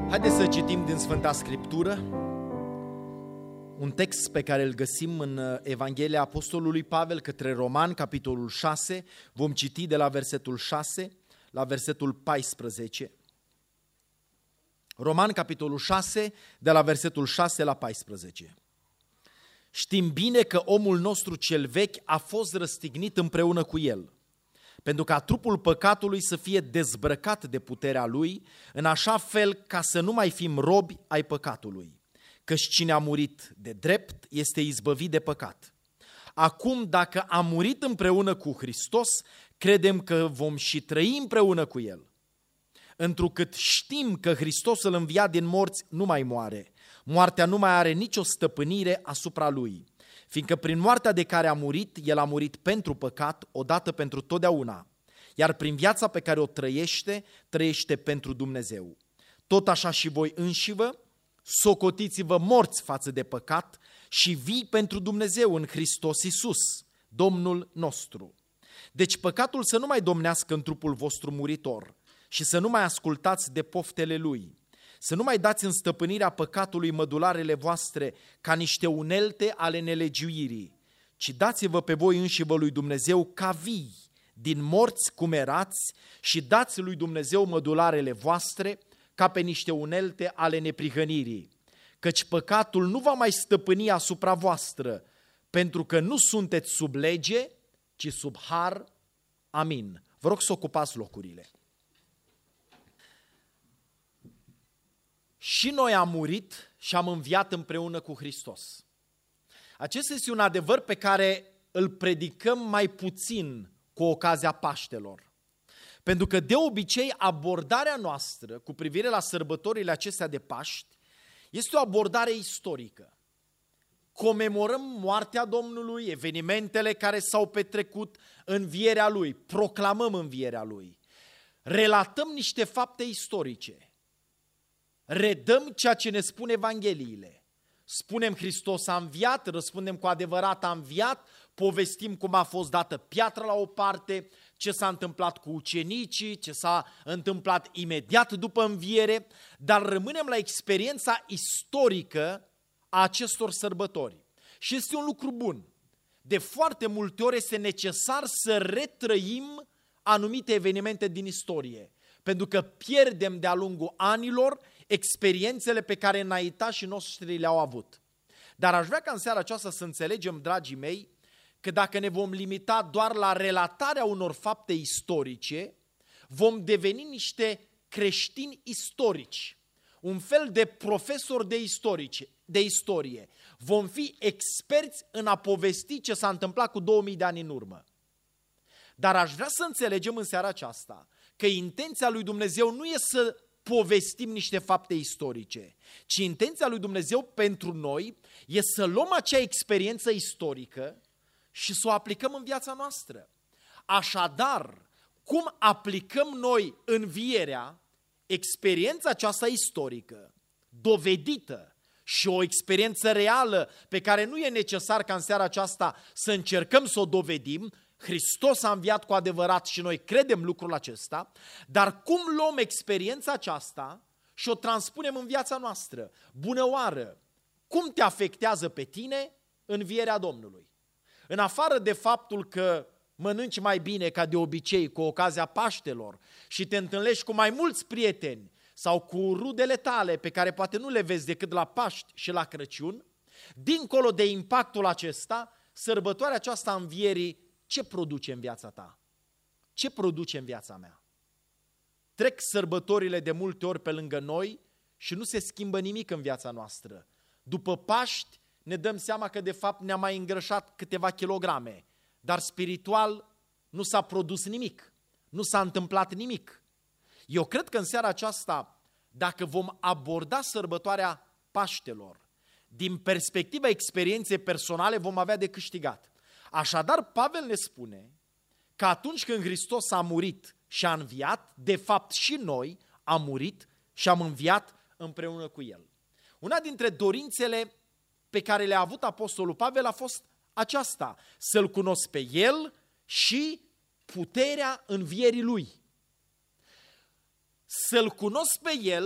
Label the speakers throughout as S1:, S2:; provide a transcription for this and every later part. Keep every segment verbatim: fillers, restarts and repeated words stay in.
S1: Haideți să citim din Sfânta Scriptură un text pe care îl găsim în Evanghelia Apostolului Pavel către Romani, capitolul șase. Vom citi de la versetul șase la versetul paisprezece. Romani, capitolul șase, de la versetul șase la paisprezece. Știm bine că omul nostru cel vechi a fost răstignit împreună cu el, pentru ca trupul păcatului să fie dezbrăcat de puterea lui, în așa fel ca să nu mai fim robi ai păcatului. Căci cine a murit de drept este izbăvit de păcat. Acum, dacă am murit împreună cu Hristos, credem că vom și trăi împreună cu El. Întrucât știm că Hristos îl învia din morți nu mai moare, moartea nu mai are nicio stăpânire asupra Lui, fiindcă prin moartea de care a murit, El a murit pentru păcat, odată pentru totdeauna, iar prin viața pe care o trăiește, trăiește pentru Dumnezeu. Tot așa și voi înșivă, socotiți-vă morți față de păcat și vii pentru Dumnezeu în Hristos Iisus, Domnul nostru. Deci păcatul să nu mai domnească în trupul vostru muritor și să nu mai ascultați de poftele lui, să nu mai dați în stăpânirea păcatului mădularele voastre ca niște unelte ale nelegiuirii, ci dați-vă pe voi înșivă lui Dumnezeu ca vii, din morți cum erați, și dați lui Dumnezeu mădularele voastre ca pe niște unelte ale neprihănirii, căci păcatul nu va mai stăpâni asupra voastră, pentru că nu sunteți sub lege, ci sub har. Amin. Vă rog să ocupați locurile. Și noi am murit și am înviat împreună cu Hristos. Acesta este un adevăr pe care îl predicăm mai puțin cu ocazia Paștelor. Pentru că de obicei abordarea noastră cu privire la sărbătorile acestea de Paști este o abordare istorică. Comemorăm moartea Domnului, evenimentele care s-au petrecut, învierea Lui, proclamăm învierea Lui, relatăm niște fapte istorice, redăm ceea ce ne spun Evangheliile. Spunem Hristos a înviat, răspundem cu adevărat a înviat, povestim cum a fost dată piatra la o parte, ce s-a întâmplat cu ucenicii, ce s-a întâmplat imediat după înviere, dar rămânem la experiența istorică a acestor sărbători. Și este un lucru bun. De foarte multe ori este necesar să retrăim anumite evenimente din istorie, pentru că pierdem de-a lungul anilor experiențele pe care înaintașii noștri le-au avut. Dar aș vrea ca în seara aceasta să înțelegem, dragii mei, că dacă ne vom limita doar la relatarea unor fapte istorice, vom deveni niște creștini istorici, un fel de profesori de, istorice, de istorie. Vom fi experți în a povesti ce s-a întâmplat cu două mii de ani în urmă. Dar aș vrea să înțelegem în seara aceasta că intenția lui Dumnezeu nu e să povestim niște fapte istorice, ci intenția lui Dumnezeu pentru noi e să luăm acea experiență istorică și să o aplicăm în viața noastră. Așadar, cum aplicăm noi învierea, experiența aceasta istorică, dovedită și o experiență reală pe care nu e necesar ca în seara aceasta să încercăm să o dovedim, Hristos a înviat cu adevărat și noi credem lucrul acesta, dar cum luăm experiența aceasta și o transpunem în viața noastră? Bună oară! Cum te afectează pe tine învierea Domnului? În afară de faptul că mănânci mai bine ca de obicei cu ocazia Paștelor și te întâlnești cu mai mulți prieteni sau cu rudele tale pe care poate nu le vezi decât la Paști și la Crăciun, dincolo de impactul acesta, sărbătoarea aceasta a învierii, ce produce în viața ta? Ce produce în viața mea? Trec sărbătorile de multe ori pe lângă noi și nu se schimbă nimic în viața noastră. După Paști ne dăm seama că de fapt ne-a mai îngrășat câteva kilograme, dar spiritual nu s-a produs nimic, nu s-a întâmplat nimic. Eu cred că în seara aceasta, dacă vom aborda sărbătoarea Paștelor din perspectiva experienței personale, vom avea de câștigat. Așadar, Pavel ne spune că atunci când Hristos a murit și a înviat, de fapt și noi am murit și am înviat împreună cu El. Una dintre dorințele pe care le-a avut apostolul Pavel a fost aceasta, să-L cunosc pe El și puterea învierii Lui. Să-L cunosc pe El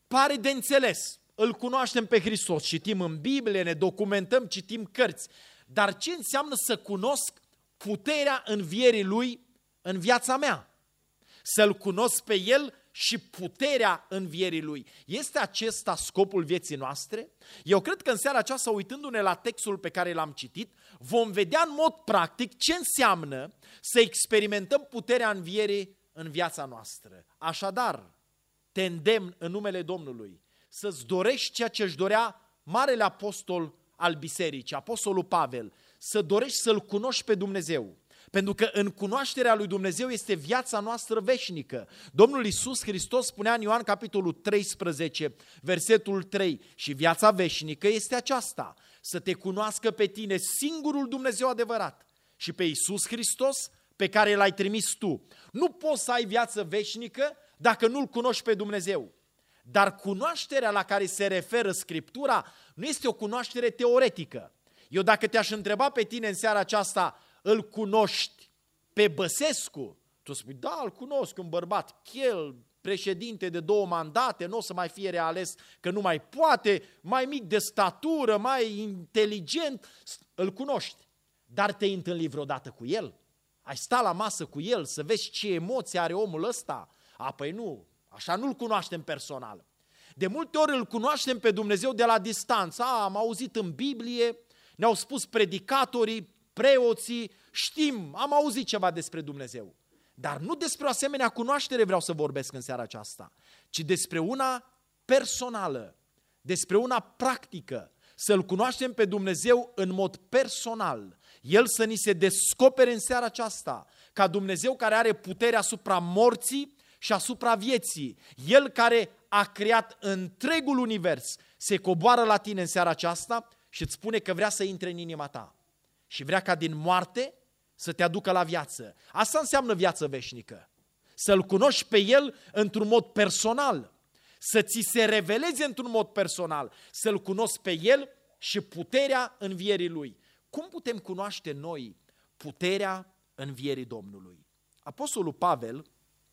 S1: pare de înțeles. Îl cunoaștem pe Hristos, citim în Biblie, ne documentăm, citim cărți. Dar ce înseamnă să cunosc puterea învierii Lui în viața mea? Să-L cunosc pe El și puterea învierii Lui. Este acesta scopul vieții noastre? Eu cred că în seara aceasta, uitându-ne la textul pe care l-am citit, vom vedea în mod practic ce înseamnă să experimentăm puterea învierii în viața noastră. Așadar, te îndemn în numele Domnului să-ți dorești ceea ce își dorea Marele Apostol al Bisericii, Apostolul Pavel, să dorești să-L cunoști pe Dumnezeu. Pentru că în cunoașterea lui Dumnezeu este viața noastră veșnică. Domnul Iisus Hristos spunea în Ioan capitolul treisprezece, versetul trei, și viața veșnică este aceasta, să te cunoască pe tine singurul Dumnezeu adevărat și pe Iisus Hristos pe care l-ai trimis tu. Nu poți să ai viață veșnică dacă nu-L cunoști pe Dumnezeu. Dar cunoașterea la care se referă Scriptura nu este o cunoaștere teoretică. Eu dacă te-aș întreba pe tine în seara aceasta, îl cunoști pe Băsescu? Tu spui, da, îl cunosc, un bărbat chel, președinte de două mandate, nu o să mai fie reales că nu mai poate, mai mic de statură, mai inteligent, îl cunoști. Dar te-ai întâlnit vreodată cu el? Ai sta la masă cu el să vezi ce emoții are omul ăsta? A, păi nu, așa nu-l cunoaștem personal. De multe ori îl cunoaștem pe Dumnezeu de la distanță. A, am auzit în Biblie, ne-au spus predicatorii, preoții, știm, am auzit ceva despre Dumnezeu. Dar nu despre o asemenea cunoaștere vreau să vorbesc în seara aceasta, ci despre una personală, despre una practică, să-L cunoaștem pe Dumnezeu în mod personal. El să ni se descopere în seara aceasta, ca Dumnezeu care are putere asupra morții și asupra vieții. El care a creat întregul univers, se coboară la tine în seara aceasta și îți spune că vrea să intre în inima ta. Și vrea ca din moarte să te aducă la viață. Asta înseamnă viață veșnică. Să-L cunoști pe El într-un mod personal. Să ți se reveleze într-un mod personal. Să-L cunosc pe El și puterea învierii Lui. Cum putem cunoaște noi puterea învierii Domnului? Apostolul Pavel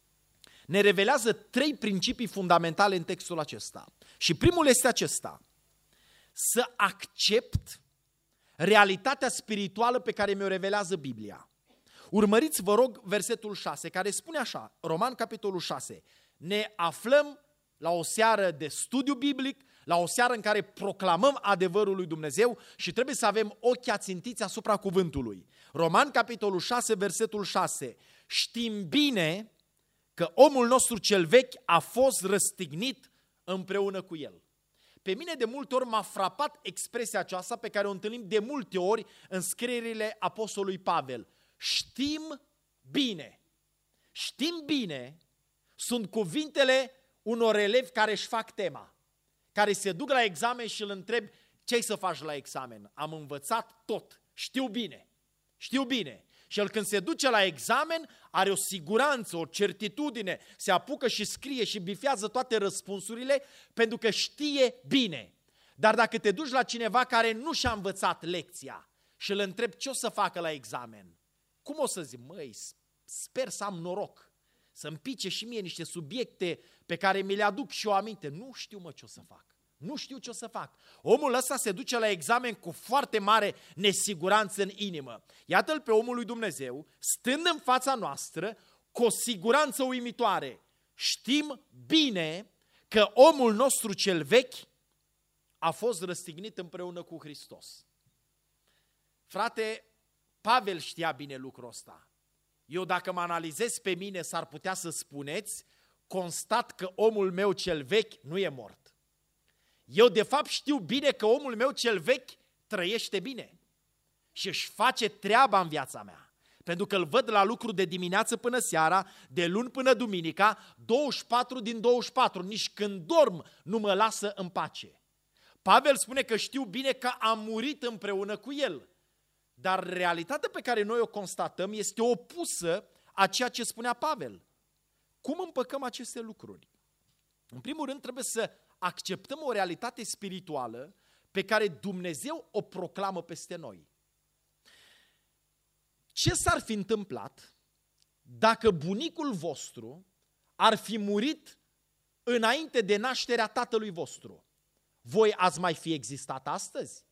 S1: ne revelează trei principii fundamentale în textul acesta. Și primul este acesta: să accept realitatea spirituală pe care mi-o revelează Biblia. Urmăriți, vă rog, versetul șase, care spune așa, Roman, capitolul șase. Ne aflăm la o seară de studiu biblic, la o seară în care proclamăm adevărul lui Dumnezeu și trebuie să avem ochii ațintiți asupra cuvântului. Roman, capitolul șase, versetul șase. Știm bine că omul nostru cel vechi a fost răstignit împreună cu el. Pe mine de multe ori m-a frapat expresia aceasta pe care o întâlnim de multe ori în scrierile apostolului Pavel. Știm bine. Știm bine sunt cuvintele unor elevi care își fac tema, care se duc la examen și îl întreb: ce ai să faci la examen? Am învățat tot, știu bine, știu bine. Și el când se duce la examen are o siguranță, o certitudine, se apucă și scrie și bifează toate răspunsurile pentru că știe bine. Dar dacă te duci la cineva care nu și-a învățat lecția și îl întrebi ce o să facă la examen, cum o să zic? Măi, sper să am noroc, să-mi pice și mie niște subiecte pe care mi le aduc și eu aminte. Nu știu, mă, ce o să fac. Nu știu ce o să fac. Omul ăsta se duce la examen cu foarte mare nesiguranță în inimă. Iată-l pe omul lui Dumnezeu, stând în fața noastră, cu o siguranță uimitoare. Știm bine că omul nostru cel vechi a fost răstignit împreună cu Hristos. Frate, Pavel știa bine lucrul ăsta. Eu dacă mă analizez pe mine, s-ar putea să spuneți, constat că omul meu cel vechi nu e mort. Eu de fapt știu bine că omul meu cel vechi trăiește bine și își face treaba în viața mea. Pentru că îl văd la lucru de dimineață până seara, de luni până duminica, douăzeci și patru din douăzeci și patru, nici când dorm nu mă lasă în pace. Pavel spune că știu bine că am murit împreună cu el. Dar realitatea pe care noi o constatăm este opusă a ceea ce spunea Pavel. Cum împăcăm aceste lucruri? În primul rând trebuie să acceptăm o realitate spirituală pe care Dumnezeu o proclamă peste noi. Ce s-ar fi întâmplat dacă bunicul vostru ar fi murit înainte de nașterea tatălui vostru, voi ați mai fi existat astăzi?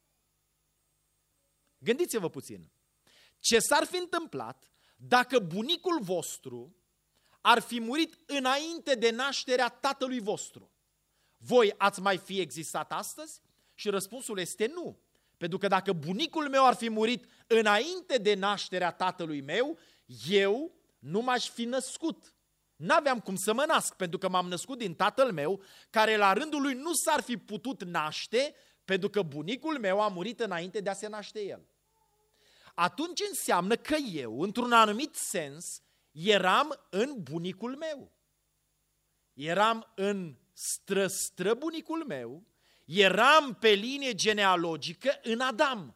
S1: Gândiți-vă puțin. Ce s-ar fi întâmplat dacă bunicul vostru ar fi murit înainte de nașterea tatălui vostru? Voi ați mai fi existat astăzi? Și răspunsul este nu. Pentru că dacă bunicul meu ar fi murit înainte de nașterea tatălui meu, eu nu m-aș fi născut. N-aveam cum să mă nasc, pentru că m-am născut din tatăl meu, care la rândul lui nu s-ar fi putut naște, pentru că bunicul meu a murit înainte de a se naște el. Atunci înseamnă că eu, într-un anumit sens, eram în bunicul meu. Eram în stră-străbunicul meu, eram pe linie genealogică în Adam.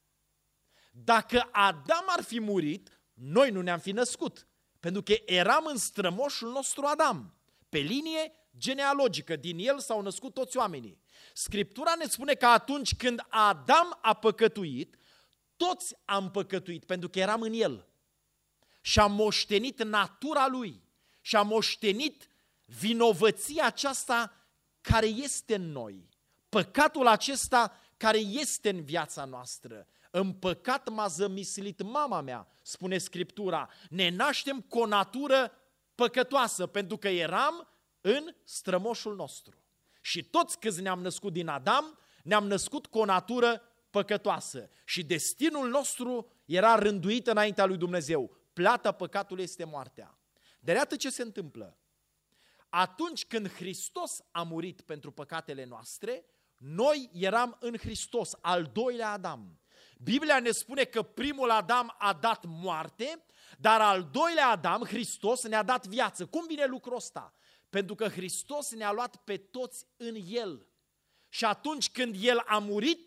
S1: Dacă Adam ar fi murit, noi nu ne-am fi născut, pentru că eram în strămoșul nostru Adam, pe linie genealogică, din el s-au născut toți oamenii. Scriptura ne spune că atunci când Adam a păcătuit, toți am păcătuit, pentru că eram în el. Și am moștenit natura lui și am moștenit vinovăția aceasta care este în noi. Păcatul acesta care este în viața noastră. În păcat m-a zămislit mama mea, spune Scriptura. Ne naștem cu o natură păcătoasă, pentru că eram în strămoșul nostru. Și toți câți ne-am născut din Adam, ne-am născut cu o natură păcătoasă. Și destinul nostru era rânduit înaintea lui Dumnezeu. Plata păcatului este moartea. Dar iată ce se întâmplă. Atunci când Hristos a murit pentru păcatele noastre, noi eram în Hristos, al doilea Adam. Biblia ne spune că primul Adam a dat moarte, dar al doilea Adam, Hristos, ne-a dat viață. Cum vine lucrul ăsta? Pentru că Hristos ne-a luat pe toți în El. Și atunci când El a murit,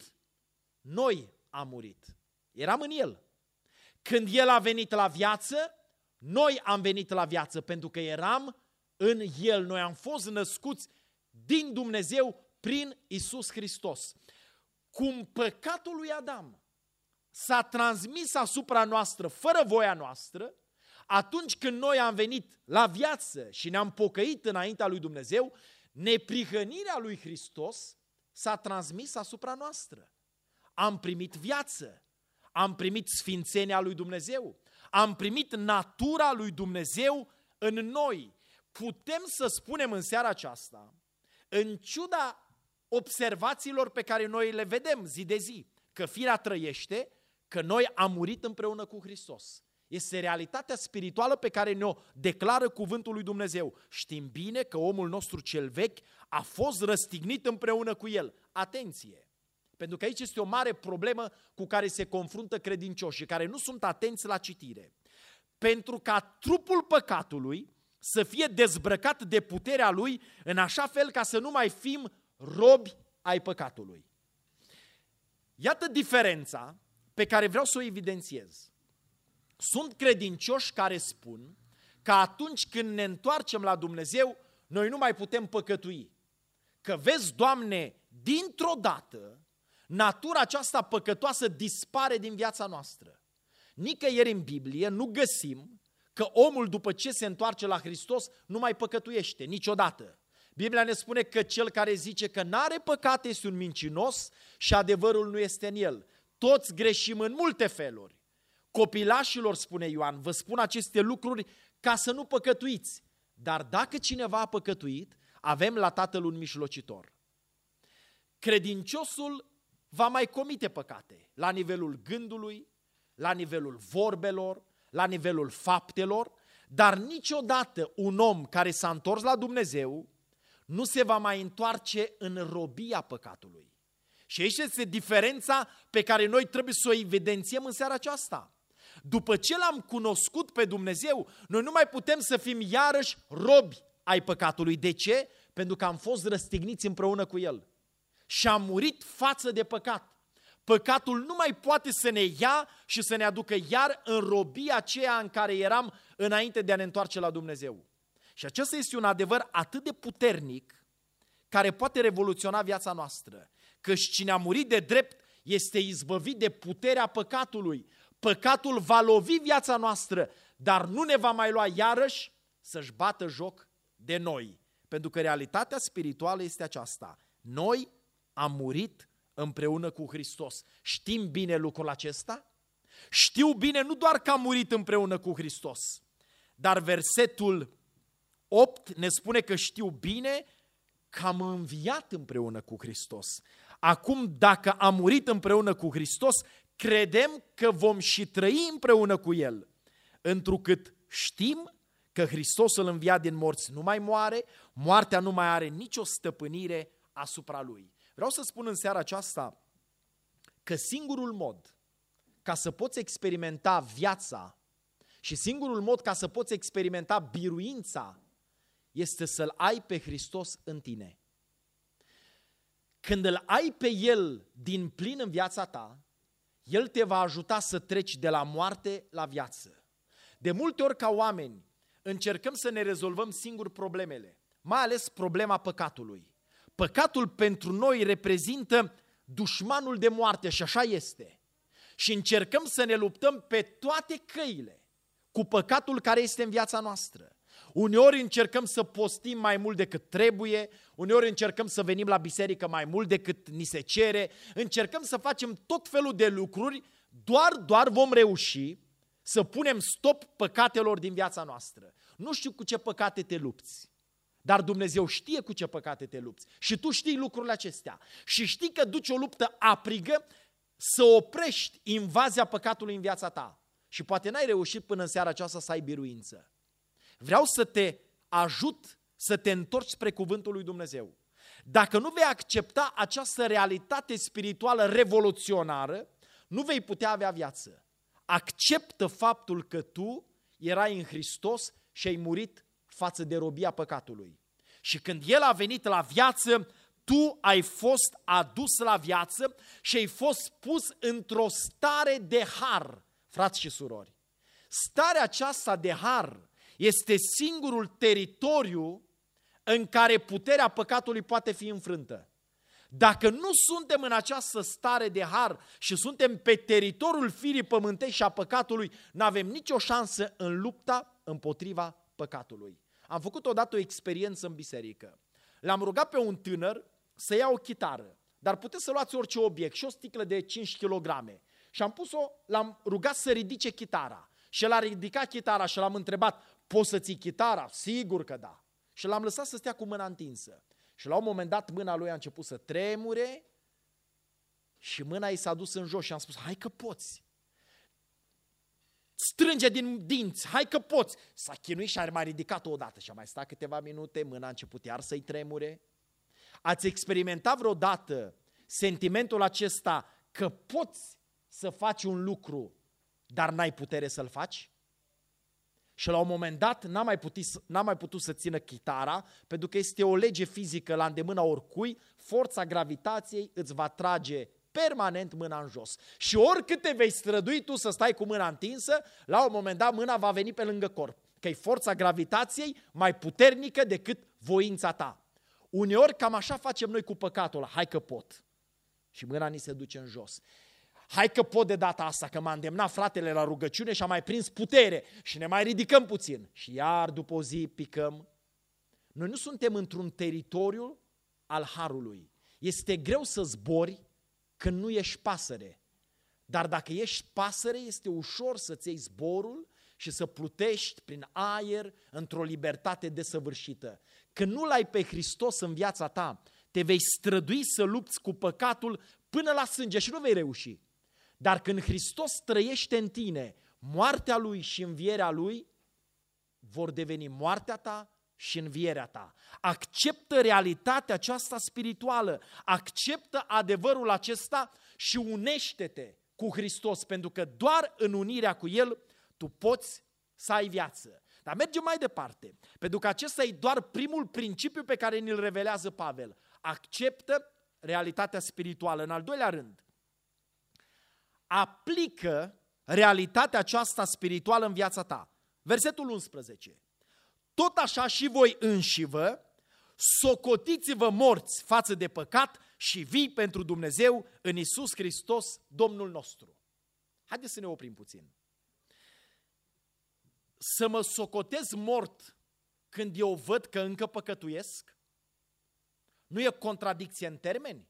S1: noi am murit. Eram în El. Când El a venit la viață, noi am venit la viață, pentru că eram în El. Noi am fost născuți din Dumnezeu prin Iisus Hristos. Cum păcatul lui Adam s-a transmis asupra noastră fără voia noastră, atunci când noi am venit la viață și ne-am pocăit înaintea lui Dumnezeu, neprihănirea lui Hristos s-a transmis asupra noastră. Am primit viață, am primit sfințenia lui Dumnezeu, am primit natura lui Dumnezeu în noi. Putem să spunem în seara aceasta, în ciuda observațiilor pe care noi le vedem zi de zi, că firea trăiește, că noi am murit împreună cu Hristos. Este realitatea spirituală pe care ne-o declară cuvântul lui Dumnezeu. Știm bine că omul nostru cel vechi a fost răstignit împreună cu el. Atenție! Pentru că aici este o mare problemă cu care se confruntă credincioșii, care nu sunt atenți la citire. Pentru ca trupul păcatului să fie dezbrăcat de puterea lui, în așa fel ca să nu mai fim robi ai păcatului. Iată diferența pe care vreau să o evidențiez. Sunt credincioși care spun că atunci când ne întoarcem la Dumnezeu, noi nu mai putem păcătui. Că vezi, Doamne, dintr-o dată, natura aceasta păcătoasă dispare din viața noastră. Nicăieri în Biblie nu găsim că omul după ce se întoarce la Hristos nu mai păcătuiește, niciodată. Biblia ne spune că cel care zice că n-are păcate este un mincinos și adevărul nu este în el. Toți greșim în multe feluri. Copilașilor, spune Ioan, vă spun aceste lucruri ca să nu păcătuiți. Dar dacă cineva a păcătuit, avem la Tatăl un mijlocitor. Credinciosul va mai comite păcate la nivelul gândului, la nivelul vorbelor, la nivelul faptelor, dar niciodată un om care s-a întors la Dumnezeu nu se va mai întoarce în robia păcatului. Și aici este diferența pe care noi trebuie să o evidențiem în seara aceasta. După ce l-am cunoscut pe Dumnezeu, noi nu mai putem să fim iarăși robi ai păcatului. De ce? Pentru că am fost răstigniți împreună cu El. Și am murit față de păcat. Păcatul nu mai poate să ne ia și să ne aducă iar în robia aceea în care eram înainte de a ne întoarce la Dumnezeu. Și acesta este un adevăr atât de puternic care poate revoluționa viața noastră. Căci cine a murit de drept este izbăvit de puterea păcatului. Păcatul va lovi viața noastră, dar nu ne va mai lua iarăși să-și bată joc de noi. Pentru că realitatea spirituală este aceasta. Noi am murit împreună cu Hristos. Știm bine lucrul acesta? Știu bine nu doar că am murit împreună cu Hristos, dar versetul opt ne spune că știu bine că am înviat împreună cu Hristos. Acum, dacă am murit împreună cu Hristos, credem că vom și trăi împreună cu El, întrucât știm că Hristos îl învia din morți nu mai moare, moartea nu mai are nicio stăpânire asupra Lui. Vreau să spun în seara aceasta că singurul mod ca să poți experimenta viața și singurul mod ca să poți experimenta biruința este să-L ai pe Hristos în tine. Când îl ai pe El din plin în viața ta, El te va ajuta să treci de la moarte la viață. De multe ori ca oameni încercăm să ne rezolvăm singuri problemele, mai ales problema păcatului. Păcatul pentru noi reprezintă dușmanul de moarte și așa este. Și încercăm să ne luptăm pe toate căile cu păcatul care este în viața noastră. Uneori încercăm să postim mai mult decât trebuie, uneori încercăm să venim la biserică mai mult decât ni se cere, încercăm să facem tot felul de lucruri, doar, doar vom reuși să punem stop păcatelor din viața noastră. Nu știu cu ce păcate te lupți, dar Dumnezeu știe cu ce păcate te lupți și tu știi lucrurile acestea și știi că duci o luptă aprigă să oprești invazia păcatului în viața ta și poate n-ai reușit până în seara aceasta să ai biruință. Vreau să te ajut să te întorci spre cuvântul lui Dumnezeu. Dacă nu vei accepta această realitate spirituală revoluționară, nu vei putea avea viață. Acceptă faptul că tu erai în Hristos și ai murit față de robia păcatului. Și când El a venit la viață, tu ai fost adus la viață și ai fost pus într-o stare de har, frați și surori. Starea aceasta de har este singurul teritoriu în care puterea păcatului poate fi înfrântă. Dacă nu suntem în această stare de har și suntem pe teritoriul firii pământești și a păcatului, nu avem nicio șansă în lupta împotriva păcatului. Am făcut odată o experiență în biserică. L-am rugat pe un tânăr să ia o chitară, dar puteți să luați orice obiect și o sticlă de cinci kilograme. Și am pus-o, l-am rugat să ridice chitara. Și el a ridicat chitara și l-am întrebat, poți să ții chitara? Sigur că da. Și l-am lăsat să stea cu mâna întinsă. Și la un moment dat mâna lui a început să tremure și mâna i s-a dus în jos și am spus, hai că poți. Strânge din dinți, hai că poți. S-a chinuit și a mai ridicat-o odată și a mai stat câteva minute, mâna a început iar să-i tremure. Ați experimentat vreodată sentimentul acesta că poți să faci un lucru, dar n-ai putere să-l faci? Și la un moment dat n-a mai, putut, n-a mai putut să țină chitara, pentru că este o lege fizică la îndemâna oricui, forța gravitației îți va trage permanent mâna în jos. Și oricât te vei strădui tu să stai cu mâna întinsă, la un moment dat mâna va veni pe lângă corp, că e forța gravitației mai puternică decât voința ta. Uneori cam așa facem noi cu păcatul ăla, hai că pot. Și mâna ni se duce în jos. Hai că pot de data asta, că m-a îndemnat fratele la rugăciune și a mai prins putere și ne mai ridicăm puțin. Și iar după o zi picăm. Noi nu suntem într-un teritoriu al harului. Este greu să zbori când nu ești pasăre. Dar dacă ești pasăre, este ușor să-ți iei zborul și să plutești prin aer într-o libertate desăvârșită. Când nu l-ai pe Hristos în viața ta, te vei strădui să lupți cu păcatul până la sânge și nu vei reuși. Dar când Hristos trăiește în tine, moartea Lui și învierea Lui vor deveni moartea ta și învierea ta. Acceptă realitatea aceasta spirituală, acceptă adevărul acesta și unește-te cu Hristos, pentru că doar în unirea cu El tu poți să ai viață. Dar mergem mai departe, pentru că acesta e doar primul principiu pe care ni-l revelează Pavel. Acceptă realitatea spirituală. În al doilea rând, aplică realitatea aceasta spirituală în viața ta. Versetul unsprezece. Tot așa și voi înșivă, socotiți-vă morți față de păcat și vii pentru Dumnezeu în Iisus Hristos, Domnul nostru. Haideți să ne oprim puțin. Să mă socotez mort când eu văd că încă păcătuiesc? Nu e contradicție în termeni?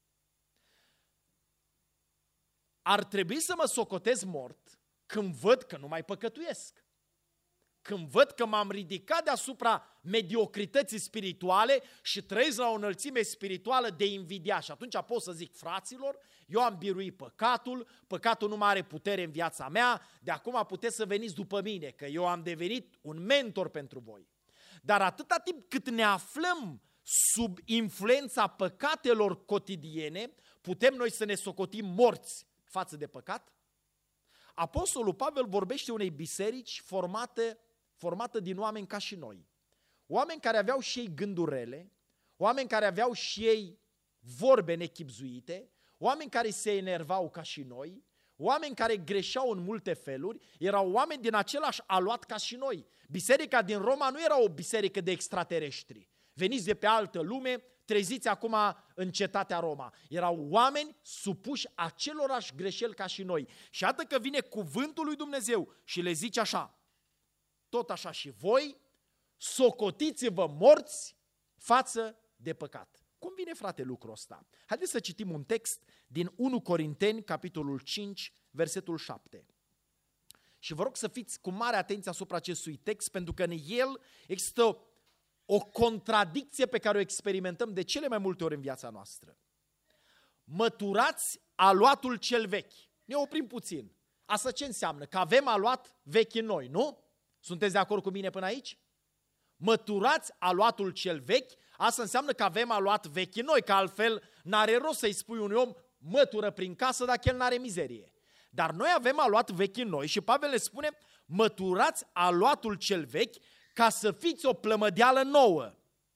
S1: Ar trebui să mă socotez mort când văd că nu mai păcătuiesc. Când văd că m-am ridicat deasupra mediocrității spirituale și trăiesc la o înălțime spirituală de invidia. Și atunci pot să zic, fraților, eu am biruit păcatul, păcatul nu mai are putere în viața mea, de acum puteți să veniți după mine, că eu am devenit un mentor pentru voi. Dar atâta timp cât ne aflăm sub influența păcatelor cotidiene, putem noi să ne socotim morți față de păcat? Apostolul Pavel vorbește unei biserici formate, formată din oameni ca și noi. Oameni care aveau și ei gânduri rele, oameni care aveau și ei vorbe nechibzuite, oameni care se enervau ca și noi, oameni care greșeau în multe feluri, erau oameni din același aluat ca și noi. Biserica din Roma nu era o biserică de extraterestri. Veniți de pe altă lume, treziți acum în cetatea Roma. Erau oameni supuși acelorași greșeli ca și noi. Și iată că vine cuvântul lui Dumnezeu și le zice așa: tot așa și voi, socotiți-vă morți față de păcat. Cum vine, frate, lucrul ăsta? Haideți să citim un text din unu Corinteni, capitolul cinci, versetul șapte. Și vă rog să fiți cu mare atenție asupra acestui text, pentru că în el există o contradicție pe care o experimentăm de cele mai multe ori în viața noastră. Măturați aluatul cel vechi. Ne oprim puțin. Asta ce înseamnă? Că avem aluat vechi în noi, nu? Sunteți de acord cu mine până aici? Măturați aluatul cel vechi, asta înseamnă că avem aluat vechi în noi, că altfel n-are rost să-i spui unui om mătură prin casă dacă el n-are mizerie. Dar noi avem aluat vechi în noi și Pavel le spune: măturați aluatul cel vechi ca să fiți o plămădeală nouă,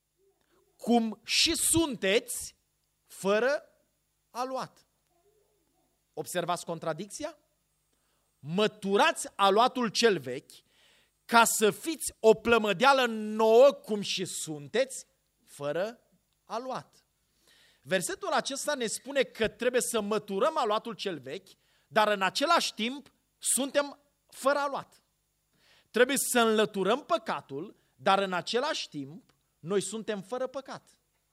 S1: cum și sunteți fără aluat. Observați contradicția? Măturați aluatul cel vechi ca să fiți o plămădeală nouă, cum și sunteți fără aluat. Versetul acesta ne spune că trebuie să măturăm aluatul cel vechi, dar în același timp suntem fără aluat. Trebuie să înlăturăm păcatul, dar în același timp noi suntem fără păcat.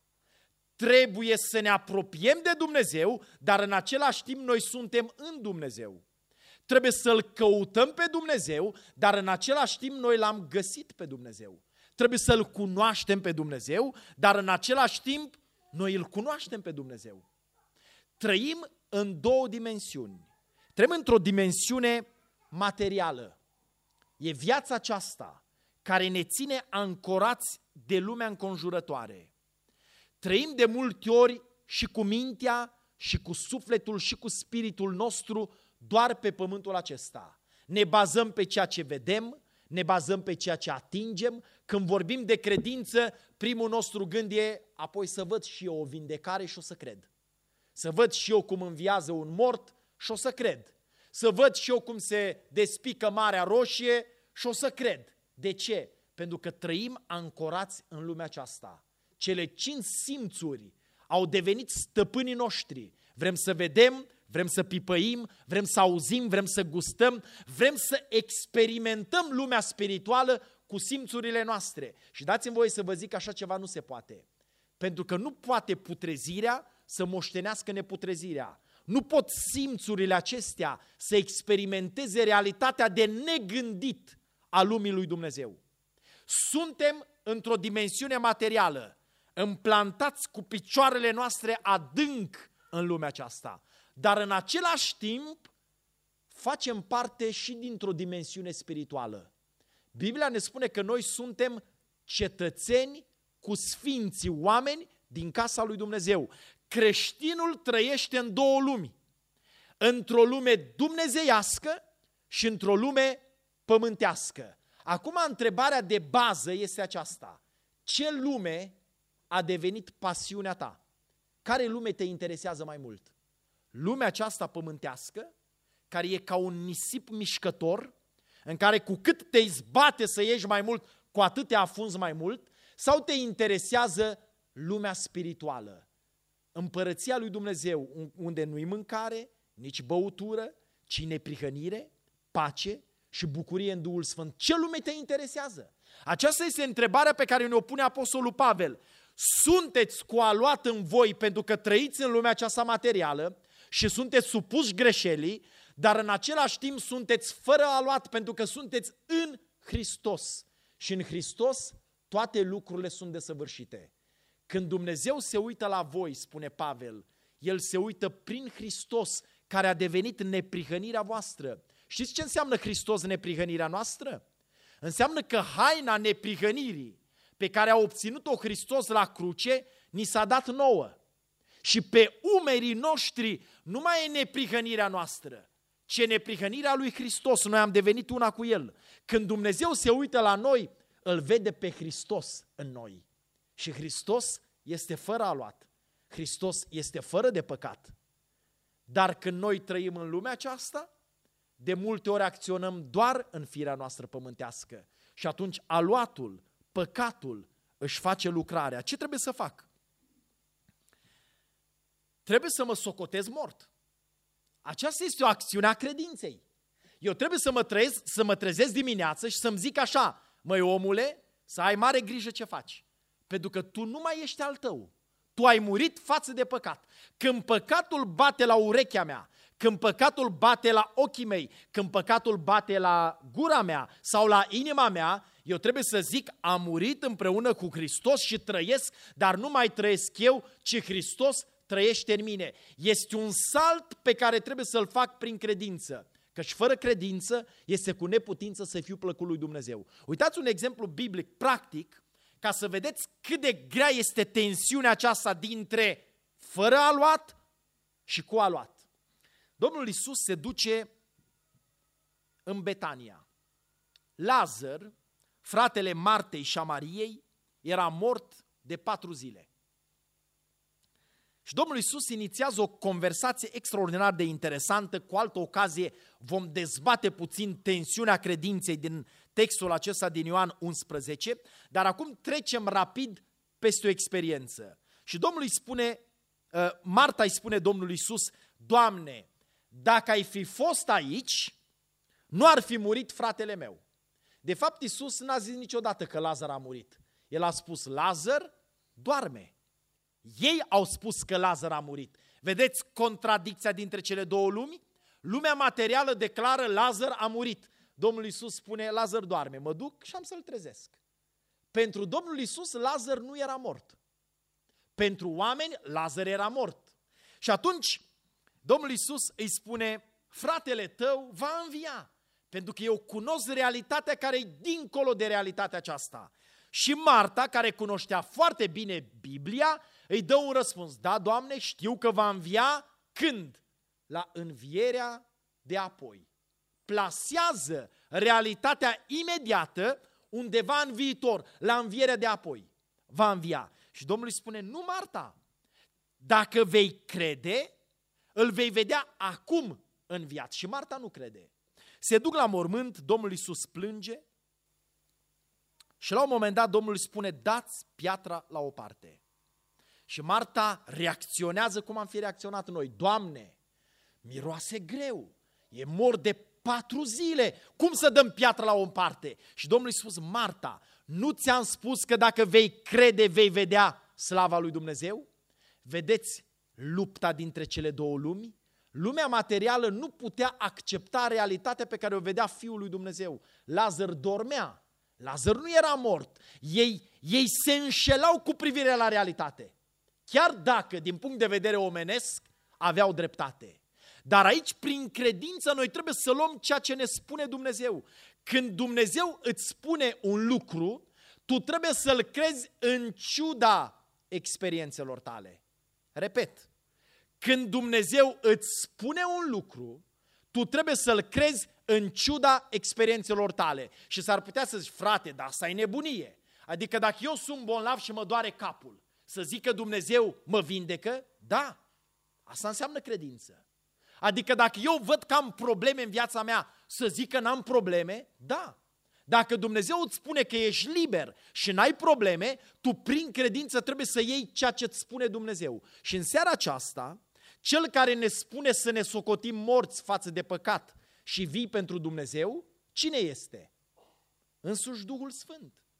S1: Trebuie să ne apropiem de Dumnezeu, dar în același timp noi suntem în Dumnezeu. Trebuie să-L căutăm pe Dumnezeu, dar în același timp noi L-am găsit pe Dumnezeu. Trebuie să-L cunoaștem pe Dumnezeu, dar în același timp noi îl cunoaștem pe Dumnezeu. Trăim în două dimensiuni. Trăim într-o dimensiune materială. E viața aceasta care ne ține ancorați de lumea înconjurătoare. Trăim de multe ori și cu mintea, și cu sufletul, și cu spiritul nostru doar pe pământul acesta. Ne bazăm pe ceea ce vedem, ne bazăm pe ceea ce atingem. Când vorbim de credință, primul nostru gând e: apoi să văd și eu o vindecare și o să cred. Să văd și eu cum înviază un mort și o să cred. Să văd și eu cum se despică Marea Roșie și o să cred. De ce? Pentru că trăim ancorați în lumea aceasta. Cele cinci simțuri au devenit stăpânii noștri. Vrem să vedem, vrem să pipăim, vrem să auzim, vrem să gustăm, vrem să experimentăm lumea spirituală cu simțurile noastre. Și dați-mi voie să vă zic că așa ceva nu se poate. Pentru că nu poate putrezirea să moștenească neputrezirea. Nu pot simțurile acestea să experimenteze realitatea de negândit a lumii lui Dumnezeu. Suntem într-o dimensiune materială, împlantați cu picioarele noastre adânc în lumea aceasta, dar în același timp facem parte și dintr-o dimensiune spirituală. Biblia ne spune că noi suntem cetățeni cu sfinții oameni din casa lui Dumnezeu. Creștinul trăiește în două lumi, într-o lume dumnezeiască și într-o lume pământească. Acum, întrebarea de bază este aceasta: ce lume a devenit pasiunea ta? Care lume te interesează mai mult? Lumea aceasta pământească, care e ca un nisip mișcător, în care cu cât te izbate să ieși mai mult, cu atât te afunzi mai mult, sau te interesează lumea spirituală? Împărăția lui Dumnezeu, unde nu-i mâncare, nici băutură, ci neprihănire, pace și bucurie în Duhul Sfânt. Ce lume te interesează? Aceasta este întrebarea pe care ne-o pune Apostolul Pavel. Sunteți cu aluat în voi pentru că trăiți în lumea aceasta materială și sunteți supuși greșelii, dar în același timp sunteți fără aluat pentru că sunteți în Hristos. Și în Hristos toate lucrurile sunt desăvârșite. Când Dumnezeu se uită la voi, spune Pavel, El se uită prin Hristos, care a devenit neprihănirea voastră. Știți ce înseamnă Hristos neprihănirea noastră? Înseamnă că haina neprihănirii pe care a obținut-o Hristos la cruce, ni s-a dat nouă. Și pe umerii noștri nu mai e neprihănirea noastră, ci neprihănirea lui Hristos. Noi am devenit una cu El. Când Dumnezeu se uită la noi, îl vede pe Hristos în noi. Și Hristos este fără aluat. Hristos este fără de păcat. Dar când noi trăim în lumea aceasta, de multe ori acționăm doar în firea noastră pământească. Și atunci aluatul, păcatul își face lucrarea. Ce trebuie să fac? Trebuie să mă socotez mort. Aceasta este o acțiune a credinței. Eu trebuie să mă, trez, să mă trezesc dimineață și să-mi zic așa: măi omule, să ai mare grijă ce faci. Pentru că tu nu mai ești al tău. Tu ai murit față de păcat. Când păcatul bate la urechea mea, când păcatul bate la ochii mei, când păcatul bate la gura mea sau la inima mea, eu trebuie să zic: am murit împreună cu Hristos și trăiesc, dar nu mai trăiesc eu, ci Hristos trăiește în mine. Este un salt pe care trebuie să-l fac prin credință. Căci fără credință este cu neputință să fiu plăcut lui Dumnezeu. Uitați un exemplu biblic, practic, ca să vedeți cât de grea este tensiunea aceasta dintre fără aluat și cu aluat. Domnul Iisus se duce în Betania. Lazar, fratele Martei și a Mariei, era mort de patru zile. Și Domnul Iisus inițiază o conversație extraordinar de interesantă. Cu altă ocazie vom dezbate puțin tensiunea credinței din textul acesta din Ioan unsprezece, dar acum trecem rapid peste o experiență. Și Domnul îi spune, Marta îi spune Domnului Iisus: Doamne, dacă ai fi fost aici, nu ar fi murit fratele meu. De fapt, Iisus n-a zis niciodată că Lazar a murit. El a spus: Lazar doarme. Ei au spus că Lazar a murit. Vedeți contradicția dintre cele două lumi? Lumea materială declară: Lazar a murit. Domnul Iisus spune: Lazar doarme, mă duc și am să-l trezesc. Pentru Domnul Iisus, Lazar nu era mort. Pentru oameni, Lazar era mort. Și atunci Domnul Iisus îi spune: fratele tău va învia. Pentru că eu cunosc realitatea care e dincolo de realitatea aceasta. Și Marta, care cunoștea foarte bine Biblia, îi dă un răspuns: da, Doamne, știu că va învia. Când? La învierea de apoi. Plasează realitatea imediată undeva în viitor, la învierea de apoi. Va învia. Și Domnul îi spune: nu, Marta, dacă vei crede, îl vei vedea acum înviat. Și Marta nu crede. Se duc la mormânt, Domnul Iisus plânge și la un moment dat Domnul îi spune: dați piatra la o parte. Și Marta reacționează cum am fi reacționat noi: Doamne, miroase greu, e mort de patru zile, cum să dăm piatra la o parte? Și Domnul i-a spus: Marta, nu ți-am spus că dacă vei crede, vei vedea slava lui Dumnezeu? Vedeți lupta dintre cele două lumi? Lumea materială nu putea accepta realitatea pe care o vedea Fiul lui Dumnezeu. Lazar dormea, Lazar nu era mort. Ei, ei se înșelau cu privire la realitate. Chiar dacă, din punct de vedere omenesc, aveau dreptate. Dar aici, prin credință, noi trebuie să luăm ceea ce ne spune Dumnezeu. Când Dumnezeu îți spune un lucru, tu trebuie să-l crezi în ciuda experiențelor tale. Repet, când Dumnezeu îți spune un lucru, tu trebuie să-l crezi în ciuda experiențelor tale. Și s-ar putea să zici: frate, dar asta e nebunie. Adică dacă eu sunt bolnav și mă doare capul, să zic că Dumnezeu mă vindecă? Da, asta înseamnă credință. Adică dacă eu văd că am probleme în viața mea, să zic că n-am probleme? Da. Dacă Dumnezeu îți spune că ești liber și n-ai probleme, tu prin credință trebuie să iei ceea ce îți spune Dumnezeu. Și în seara aceasta, cel care ne spune să ne socotim morți față de păcat și vii pentru Dumnezeu, cine este? Însuși Duhul Sfânt.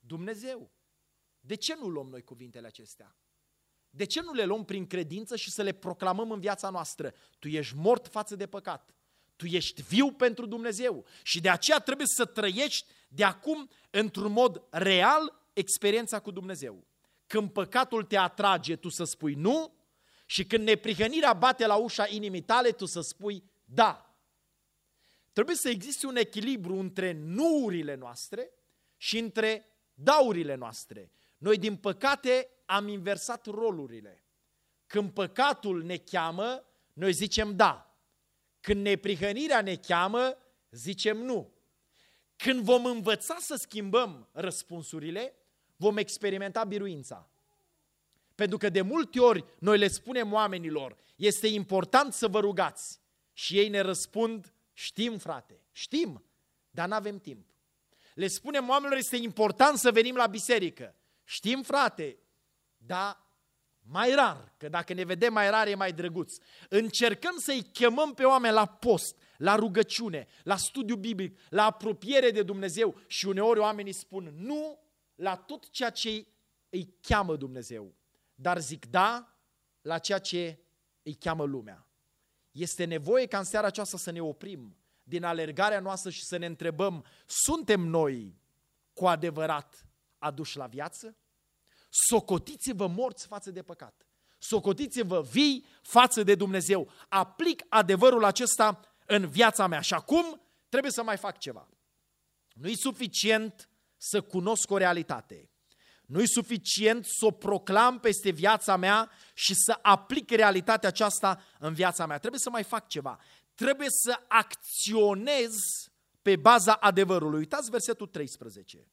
S1: Dumnezeu. De ce nu luăm noi cuvintele acestea? De ce nu le luăm prin credință și să le proclamăm în viața noastră? Tu ești mort față de păcat. Tu ești viu pentru Dumnezeu și de aceea trebuie să trăiești de acum într-un mod real experiența cu Dumnezeu. Când păcatul te atrage, tu să spui nu și când neprihănirea bate la ușa inimii tale, tu să spui da. Trebuie să existe un echilibru între nuurile noastre și între daurile noastre. Noi, din păcate, am inversat rolurile. Când păcatul ne cheamă, noi zicem da. Când neprihănirea ne cheamă, zicem nu. Când vom învăța să schimbăm răspunsurile, vom experimenta biruința. Pentru că de multe ori noi le spunem oamenilor, este important să vă rugați. Și ei ne răspund, știm frate, știm, dar n-avem timp. Le spunem oamenilor, este important să venim la biserică. Știm frate, dar mai rar, că dacă ne vedem mai rar e mai drăguț. Încercăm să-i chemăm pe oameni la post, la rugăciune, la studiu biblic, la apropiere de Dumnezeu și uneori oamenii spun nu la tot ceea ce îi cheamă Dumnezeu, dar zic da la ceea ce îi cheamă lumea. Este nevoie ca în seara aceasta să ne oprim din alergarea noastră și să ne întrebăm, suntem noi cu adevărat aduși la viață? Socotiți-vă morți față de păcat. Socotiți-vă vii față de Dumnezeu. Aplic adevărul acesta în viața mea și acum trebuie să mai fac ceva. Nu-i suficient să cunosc o realitate. Nu-i suficient să o proclam peste viața mea și să aplic realitatea aceasta în viața mea. Trebuie să mai fac ceva. Trebuie să acționez pe baza adevărului. Uitați versetul treisprezece.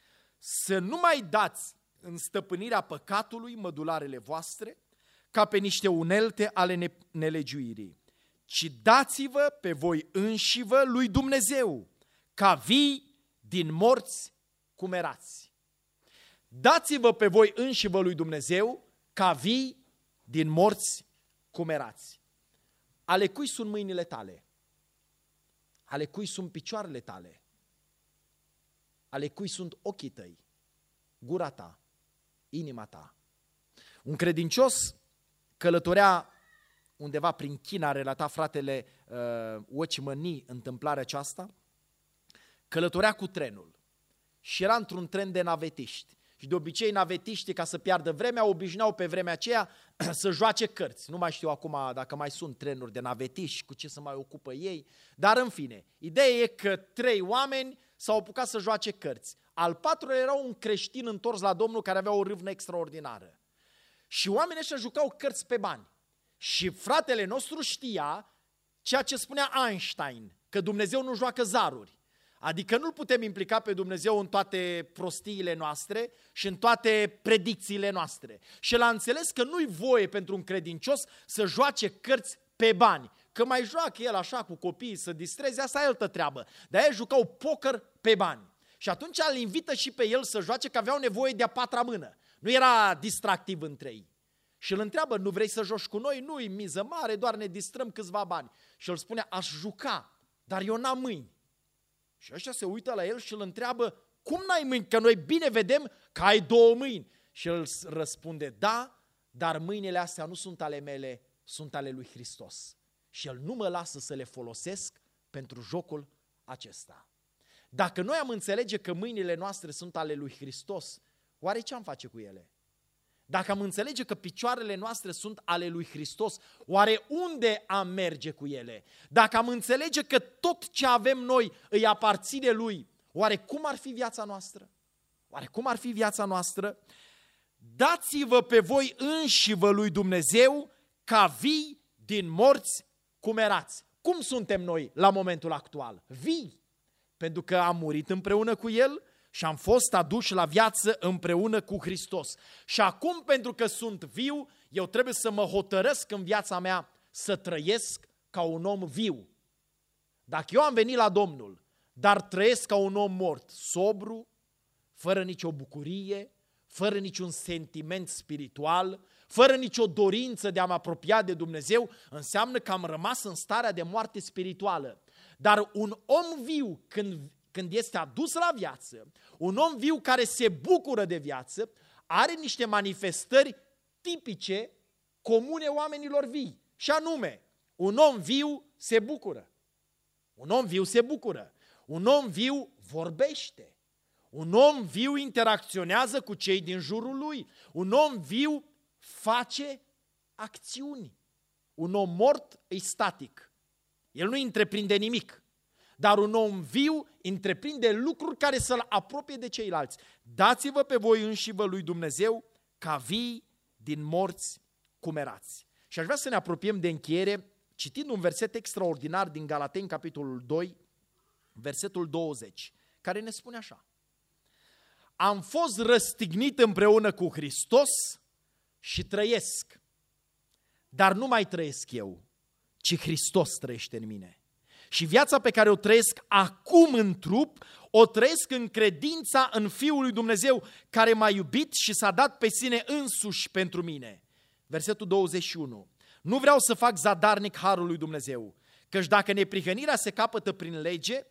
S1: Să nu mai dați în stăpânirea păcatului mădularele voastre, ca pe niște unelte ale nelegiuirii, ci dați-vă pe voi înșivă lui Dumnezeu, ca vii din morți cum erați. Dați-vă pe voi înșivă lui Dumnezeu, ca vii din morți cum erați. Ale cui sunt mâinile tale? Ale cui sunt picioarele tale? Ale cui sunt ochii tăi? Gura ta? Inima ta. Un credincios călătorea undeva prin China, a relatat fratele uh, Watchman întâmplarea aceasta, călătorea cu trenul și era într-un tren de navetiști. Și de obicei navetiștii, ca să piardă vremea, obișnuiau pe vremea aceea să joace cărți. Nu mai știu acum dacă mai sunt trenuri de navetiști, cu ce să mai ocupă ei, dar în fine, ideea e că trei oameni s-au apucat să joace cărți. Al patrulea era un creștin întors la Domnul care avea o râvnă extraordinară. Și oamenii ăștia jucau cărți pe bani. Și fratele nostru știa ceea ce spunea Einstein, că Dumnezeu nu joacă zaruri. Adică nu-L putem implica pe Dumnezeu în toate prostiile noastre și în toate predicțiile noastre. Și el a înțeles că nu-i voie pentru un credincios să joace cărți pe bani. Că mai joacă el așa cu copiii să distreze, asta e altă treabă. Dar ei jucau poker pe bani. Și atunci îl invită și pe el să joace, că aveau nevoie de a patra mână. Nu era distractiv între ei. Și îl întreabă, nu vrei să joci cu noi? Nu-i miză mare, doar ne distrăm câțiva bani. Și el spune, aș juca, dar eu n-am mâini. Și ăștia se uită la el și îl întreabă, cum n-ai mâini? Că noi bine vedem că ai două mâini. Și el răspunde, da, dar mâinile astea nu sunt ale mele, sunt ale lui Hristos. Și el nu mă lasă să le folosesc pentru jocul acesta. Dacă noi am înțelege că mâinile noastre sunt ale lui Hristos, oare ce am face cu ele? Dacă am înțelege că picioarele noastre sunt ale lui Hristos, oare unde am merge cu ele? Dacă am înțelege că tot ce avem noi îi aparține lui, oare cum ar fi viața noastră? Oare cum ar fi viața noastră? Dați-vă pe voi înșivă lui Dumnezeu ca vii din morți cum erați. Cum suntem noi la momentul actual? Vii, pentru că am murit împreună cu El și am fost aduși la viață împreună cu Hristos. Și acum, pentru că sunt viu, eu trebuie să mă hotărăsc în viața mea să trăiesc ca un om viu. Dacă eu am venit la Domnul, dar trăiesc ca un om mort, sobru, fără nicio bucurie, fără niciun sentiment spiritual, fără nicio dorință de a mă apropia de Dumnezeu, înseamnă că am rămas în starea de moarte spirituală. Dar un om viu, când când este adus la viață, un om viu care se bucură de viață, are niște manifestări tipice, comune oamenilor vii. Și anume, un om viu se bucură. Un om viu se bucură. Un om viu vorbește. Un om viu interacționează cu cei din jurul lui. Un om viu face acțiuni. Un om mort e static. El nu întreprinde nimic. Dar un om viu întreprinde lucruri care să-l apropie de ceilalți. Dați-vă pe voi înșivă lui Dumnezeu ca vii din morți cum erați. Și aș vrea să ne apropiem de încheiere citind un verset extraordinar din Galateni, capitolul doi, versetul douăzeci, care ne spune așa. Am fost răstignit împreună cu Hristos și trăiesc, dar nu mai trăiesc eu, ci Hristos trăiește în mine. Și viața pe care o trăiesc acum în trup, o trăiesc în credința în Fiul lui Dumnezeu, care m-a iubit și s-a dat pe sine însuși pentru mine. Versetul douăzeci și unu. Nu vreau să fac zadarnic harul lui Dumnezeu, căci dacă neprihănirea se capătă prin lege,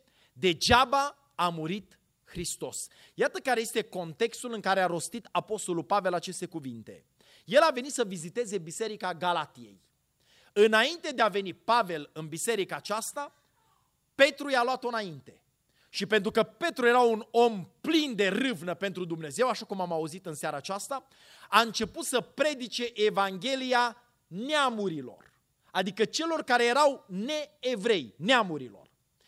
S1: degeaba a murit Hristos. Iată care este contextul în care a rostit apostolul Pavel aceste cuvinte. El a venit să viziteze biserica Galatiei. Înainte de a veni Pavel în biserica aceasta, Petru i-a luat-o înainte. Și pentru că Petru era un om plin de râvnă pentru Dumnezeu, așa cum am auzit în seara aceasta, a început să predice Evanghelia neamurilor, adică celor care erau neevrei, neamurilor.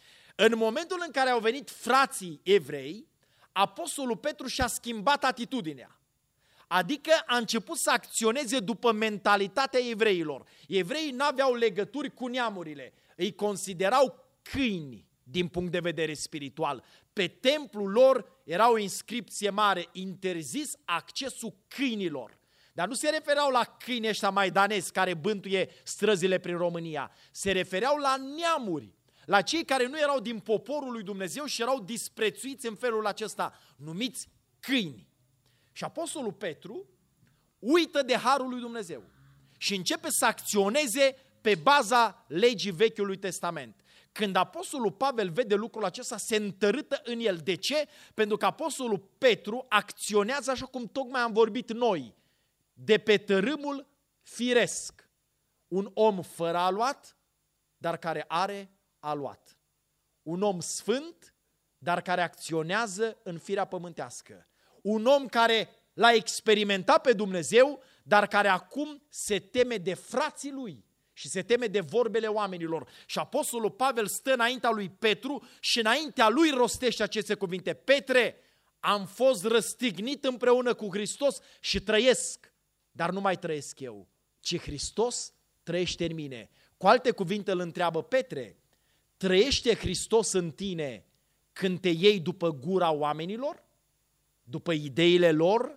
S1: În momentul în care au venit frații evrei, apostolul Petru și-a schimbat atitudinea. Adică a început să acționeze după mentalitatea evreilor. Evreii n-aveau legături cu neamurile, îi considerau câini din punct de vedere spiritual. Pe templul lor era o inscripție mare, interzis accesul câinilor. Dar nu se refereau la câini ăștia maidanezi care bântuie străzile prin România. Se refereau la neamuri, la cei care nu erau din poporul lui Dumnezeu și erau disprețuiți în felul acesta, numiți câini. Și apostolul Petru uită de harul lui Dumnezeu și începe să acționeze pe baza legii Vechiului Testament. Când apostolul Pavel vede lucrul acesta, se întărâtă în el. De ce? Pentru că apostolul Petru acționează așa cum tocmai am vorbit noi, de pe tărâmul firesc. Un om fără aluat, dar care are aluat. Un om sfânt, dar care acționează în firea pământească. Un om care l-a experimentat pe Dumnezeu, dar care acum se teme de frații lui și se teme de vorbele oamenilor. Și apostolul Pavel stă înaintea lui Petru și înaintea lui rostește aceste cuvinte. Petre, am fost răstignit împreună cu Hristos și trăiesc, dar nu mai trăiesc eu, ci Hristos trăiește în mine. Cu alte cuvinte îl întreabă Petre, trăiește Hristos în tine când te iei după gura oamenilor? După ideile lor?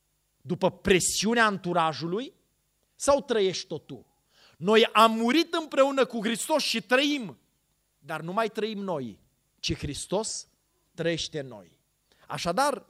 S1: După presiunea anturajului? Sau trăiești tot tu? Noi am murit împreună cu Hristos și trăim, dar nu mai trăim noi, ci Hristos trăiește în noi. Așadar,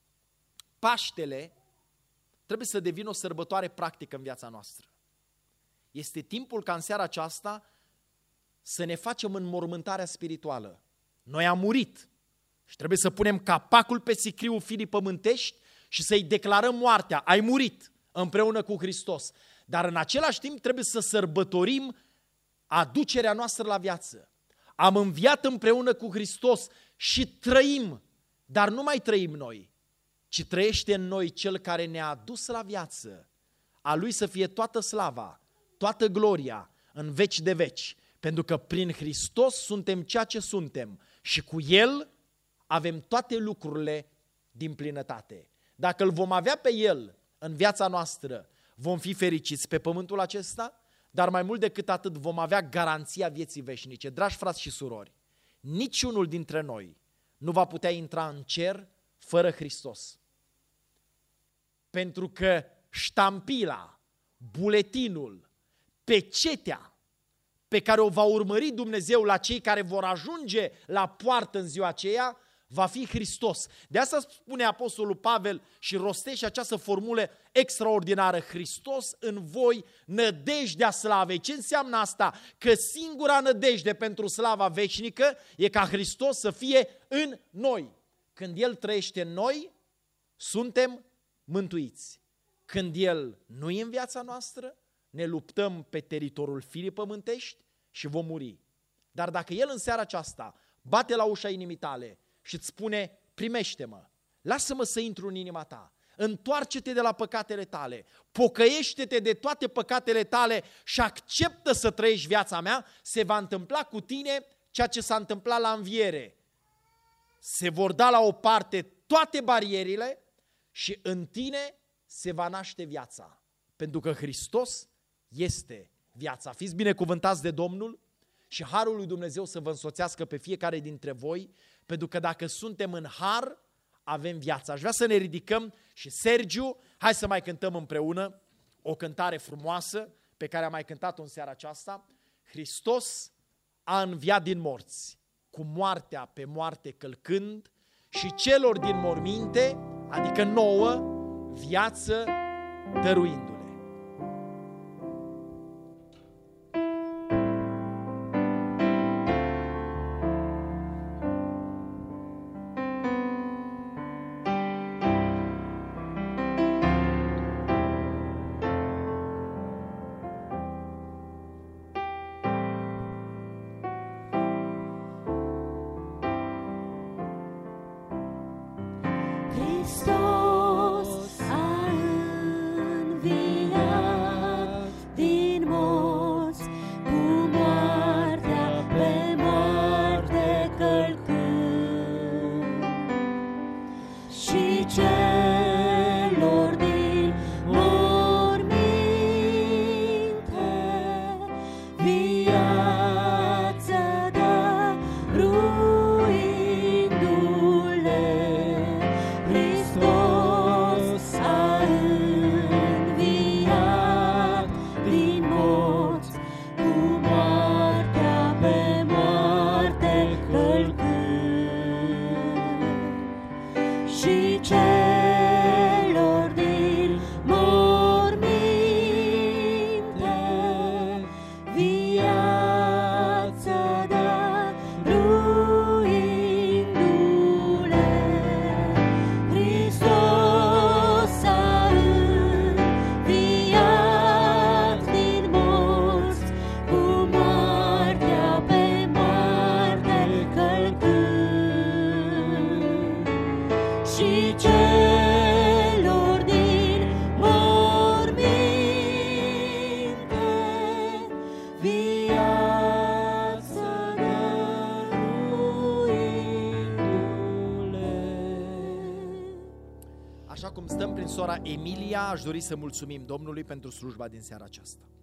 S1: Paștele trebuie să devină o sărbătoare practică în viața noastră. Este timpul ca în seara aceasta să ne facem înmormântarea spirituală. Noi am murit și trebuie să punem capacul pe sicriul firii pământești și să-i declarăm moartea. Ai murit împreună cu Hristos. Dar în același timp trebuie să sărbătorim aducerea noastră la viață. Am înviat împreună cu Hristos și trăim, dar nu mai trăim noi, ci trăiește în noi Cel care ne-a adus la viață. A Lui să fie toată slava, toată gloria în veci de veci, pentru că prin Hristos suntem ceea ce suntem și cu El avem toate lucrurile din plinătate. Dacă îl vom avea pe El în viața noastră, vom fi fericiți pe pământul acesta, dar mai mult decât atât vom avea garanția vieții veșnice. Dragi frați și surori, niciunul dintre noi nu va putea intra în cer fără Hristos. Pentru că ștampila, buletinul, pecetea pe care o va urmări Dumnezeu la cei care vor ajunge la poartă în ziua aceea, va fi Hristos. De asta spune Apostolul Pavel și rostește această formulă extraordinară: Hristos în voi, nădejdea slavei. Ce înseamnă asta? Că singura nădejde pentru slava veșnică e ca Hristos să fie în noi. Când El trăiește în noi, suntem mântuiți. Când El nu e în viața noastră, ne luptăm pe teritoriul firii pământești și vom muri. Dar dacă El în seara aceasta bate la ușa inimii tale și îți spune: primește-mă, lasă-mă să intru în inima ta, întoarce-te de la păcatele tale, pocăiește-te de toate păcatele tale și acceptă să trăiești viața mea, se va întâmpla cu tine ceea ce s-a întâmplat la înviere. Se vor da la o parte toate barierile și în tine se va naște viața, pentru că Hristos este viața. Fiți binecuvântați de Domnul și harul lui Dumnezeu să vă însoțească pe fiecare dintre voi, pentru că dacă suntem în har, avem viața. Aș vrea să ne ridicăm și Sergiu, hai să mai cântăm împreună o cântare frumoasă pe care am mai cântat-o în seara aceasta. Hristos a înviat din morți, cu moartea pe moarte călcând, și celor din morminte, adică nouă, viață dăruindu-le.
S2: Hristos a înviat din morți, cu moartea pe moarte călcând, și celor din morminte viață dăruindu-le. Hristos a înviat din morți, cu moartea pe moarte călcând, și celor din morminte viață dăruindu-le. Hristos a înviat din morți, cu moartea pe moarte călcând, și celor din morminte viață dăruindu-le.
S1: Așa cum stăm prin sora Emilia, aș dori să mulțumim Domnului pentru slujba din seara aceasta.